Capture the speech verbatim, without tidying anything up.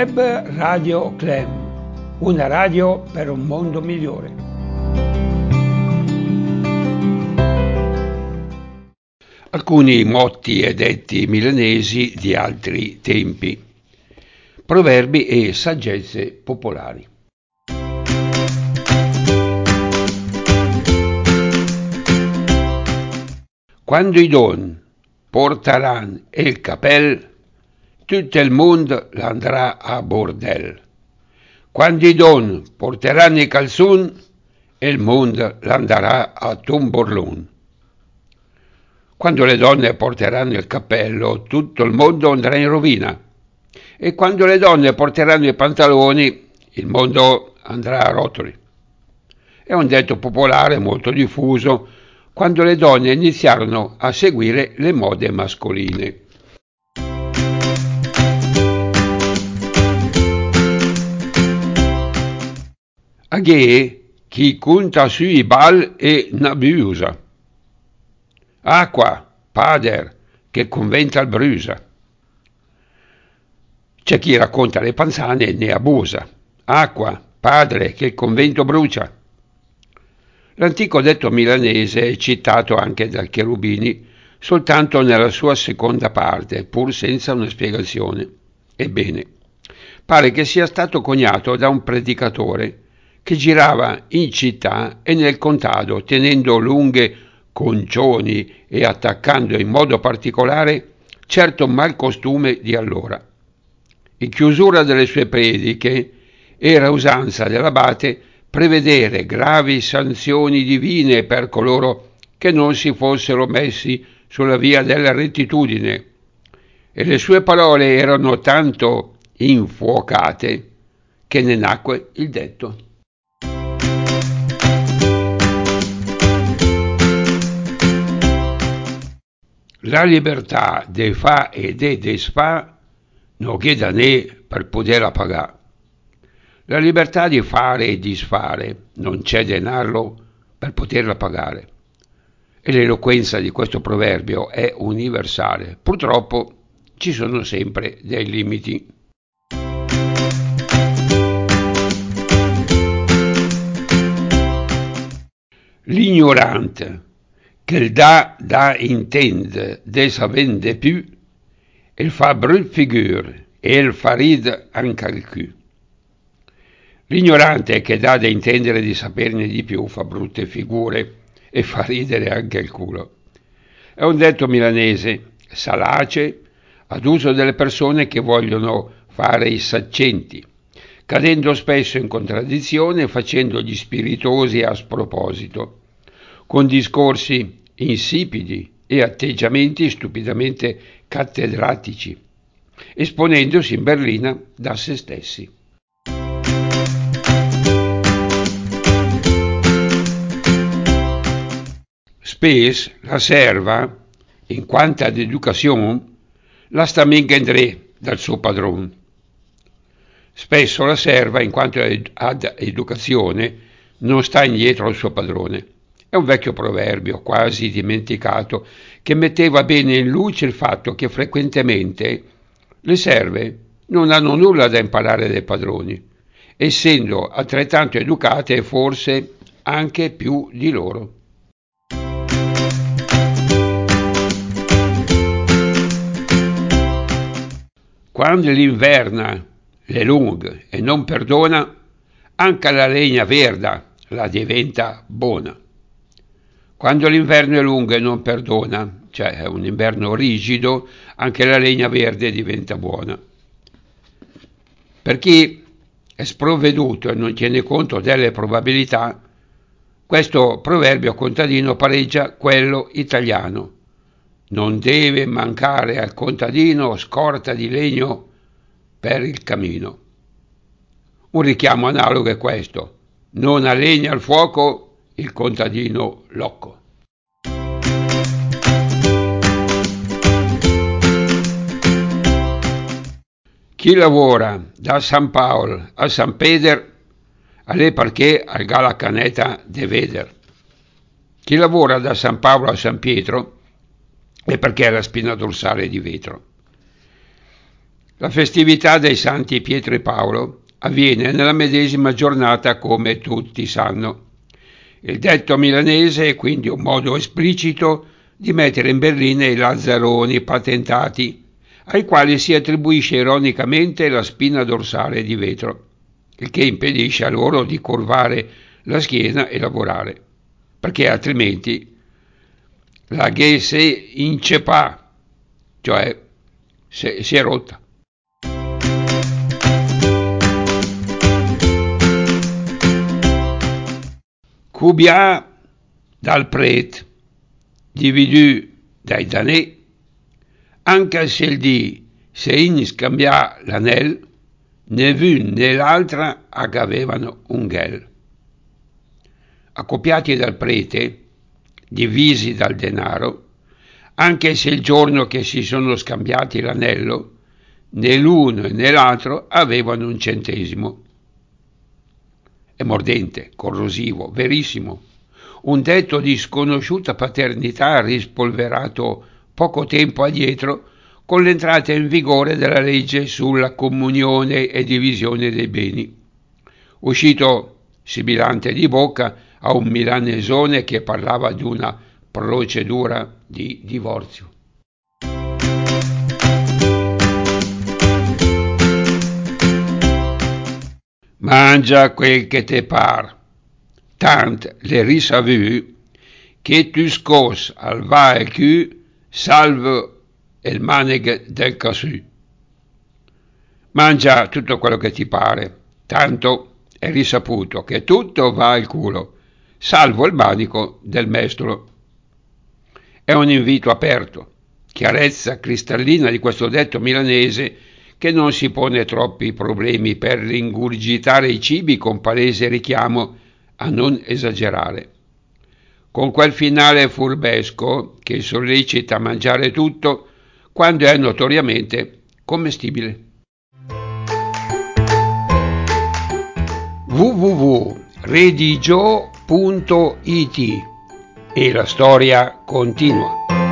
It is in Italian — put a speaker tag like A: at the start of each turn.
A: Web Radio Clem, una radio per un mondo migliore. Alcuni motti e detti milanesi di altri tempi, proverbi e saggezze popolari. Quando i don portaran il capel, tutto il mondo andrà a bordel. Quando i don porteranno i calzun, il mondo andrà a tomborlon. Quando le donne porteranno il cappello, tutto il mondo andrà in rovina. E quando le donne porteranno i pantaloni, il mondo andrà a rotoli. È un detto popolare molto diffuso quando le donne iniziarono a seguire le mode mascoline. Aghe chi conta sui bal e n'abusa. Acqua, pader, che conventa il brusa. C'è chi racconta le panzane e ne abusa. Acqua, padre, che il convento brucia. L'antico detto milanese è citato anche da Cherubini soltanto nella sua seconda parte, pur senza una spiegazione. Ebbene, pare che sia stato coniato da un predicatore che girava in città e nel contado tenendo lunghe concioni e attaccando in modo particolare certo malcostume di allora. In chiusura delle sue prediche era usanza dell'abate prevedere gravi sanzioni divine per coloro che non si fossero messi sulla via della rettitudine, e le sue parole erano tanto infuocate che ne nacque il detto. La libertà de fa e de desfa non chieda né per poterla pagare. La libertà di fare e disfare non c'è denaro per poterla pagare. E l'eloquenza di questo proverbio è universale. Purtroppo ci sono sempre dei limiti. L'ignorante che dà da intende de savende più, il fa brut figure e il fa rid anche al cul. L'ignorante che dà da intendere di saperne di più fa brutte figure e fa ridere anche il culo. È un detto milanese, salace, ad uso delle persone che vogliono fare i saccenti, cadendo spesso in contraddizione e facendo gli spiritosi a sproposito, con discorsi insipidi e atteggiamenti stupidamente cattedratici, esponendosi in berlina da se stessi. Spesso la serva, in quanto ad educazione, la sta mingendré dal suo padrone. Spesso la serva, in quanto ad educazione, non sta indietro al suo padrone. È un vecchio proverbio, quasi dimenticato, che metteva bene in luce il fatto che frequentemente le serve non hanno nulla da imparare dai padroni, essendo altrettanto educate e forse anche più di loro. Quando l'inverna è lunga e non perdona, anche la legna verda la diventa buona. Quando l'inverno è lungo e non perdona, cioè è un inverno rigido, anche la legna verde diventa buona. Per chi è sprovveduto e non tiene conto delle probabilità, questo proverbio contadino pareggia quello italiano. Non deve mancare al contadino scorta di legno per il camino. Un richiamo analogo è questo: non ha legna al fuoco il contadino locco. Chi lavora da San Paolo a San Peder, alle perché al gala caneta de veder. Chi lavora da San Paolo a San Pietro è perché ha la spina dorsale di vetro. La festività dei santi Pietro e Paolo avviene nella medesima giornata, come tutti sanno. Il detto milanese è quindi un modo esplicito di mettere in berlina i lazzaroni patentati, ai quali si attribuisce ironicamente la spina dorsale di vetro, il che impedisce a loro di curvare la schiena e lavorare, perché altrimenti la Gese incepa, cioè si è rotta. Combien dal prete, dividu dai danè, anche se il di se in scambia l'anel, né l'un né l'altra avevano un gel. Accoppiati dal prete, divisi dal denaro, anche se il giorno che si sono scambiati l'anello, né l'uno né l'altro avevano un centesimo. È mordente, corrosivo, verissimo. Un detto di sconosciuta paternità rispolverato poco tempo addietro con l'entrata in vigore della legge sulla comunione e divisione dei beni, uscito sibilante di bocca a un milanesone che parlava di una procedura di divorzio. Mangia quel che te par, tant le risavu che tu scos al va e cul salve il maneg del casù. Mangia tutto quello che ti pare, tanto è risaputo che tutto va al culo, salvo il manico del mestolo. È un invito aperto, chiarezza cristallina di questo detto milanese che non si pone troppi problemi per ingurgitare i cibi con palese richiamo a non esagerare. Con quel finale furbesco che sollecita a mangiare tutto quando è notoriamente commestibile. w w w punto redigio punto it e la storia continua.